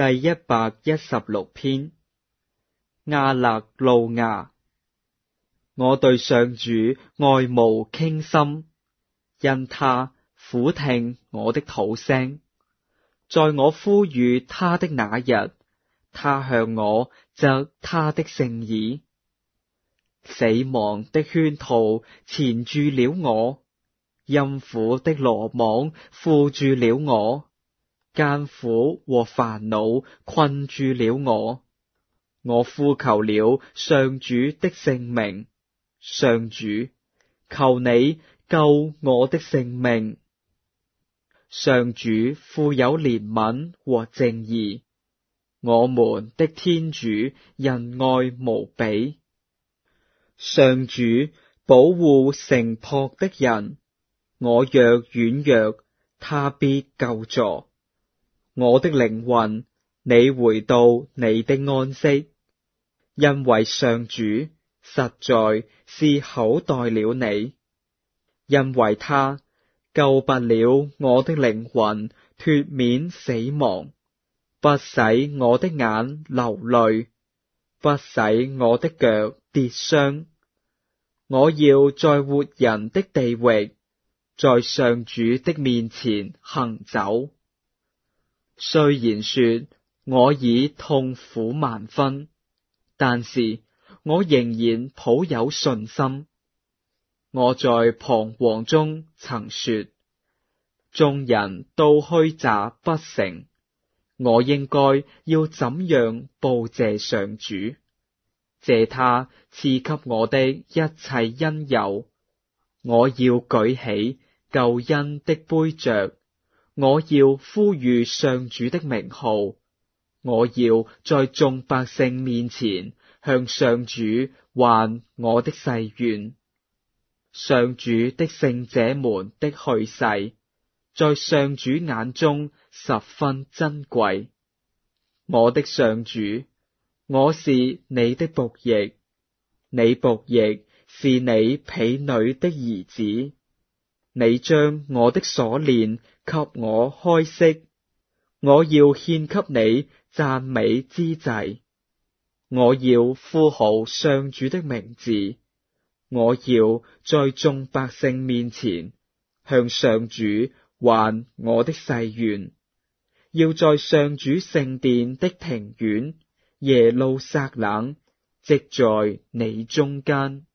第116篇。亞肋路亞。我對上主愛慕傾心，因他俯聽我的禱聲。在我呼籲他的那日，他向我側他的聖耳。死亡的圈套纏住了我，陰府的羅網附住了我，艱苦和煩惱困住了我。我呼求了上主的聖名，上主，求你救我的性命。上主富有憐憫和正義，我們的天主仁愛無比。上主保護誠樸的人，我若軟弱，他必救助。我的靈魂，你回到你的安息，因為上主實在是厚待了你，因為他救拔了我的靈魂脫免死亡，不使我的眼流淚，不使我的腳跌傷。我要在活人的地域，在上主的面前行走。雖然說我已痛苦萬分，但是我仍然抱有信心。我在彷徨中曾說，眾人都虛詐不成，我應該要怎樣報謝上主？謝他賜給我的一切恩佑。我要舉起救恩的杯爵，我要呼籲上主的名號。我要在眾百姓面前向上主還我的誓願。上主的聖者們的去世，在上主眼中十分珍貴。我的上主，我是你的僕役，你僕役是你婢女的兒子。你將我的鎖鏈給我開釋，我要獻給你讚美之祭。我要呼號上主的名字，我要在眾百姓面前向上主還我的誓願，要在上主聖殿的庭院耶路撒冷，植在你中間。